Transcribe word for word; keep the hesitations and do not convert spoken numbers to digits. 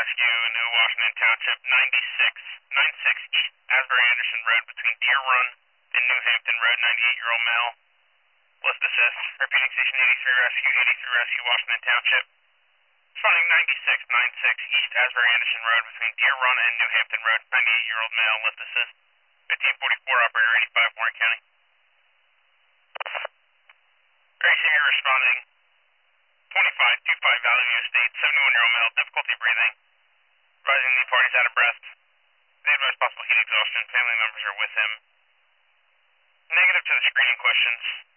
Rescue, New Washington Township, ninety-six, ninety-six East Asbury Anderson Road between Deer Run and New Hampton Road, ninety-eight-year-old male. List assist. Repeating Station eighty-three Rescue, eighty-three Rescue, Washington Township. Responding ninety-six, ninety-six East Asbury Anderson Road between Deer Run and New Hampton Road, ninety-eight-year-old male. List assist. fifteen forty-four, operator eighty-five, Warren County. Gracie, you're responding. twenty-five twenty-five Valley View Estate, seventy-one-year-old male, difficulty breathing. Rising the party's out of breath. The advised possible heat exhaustion. Family members are with him. Negative to the screening questions.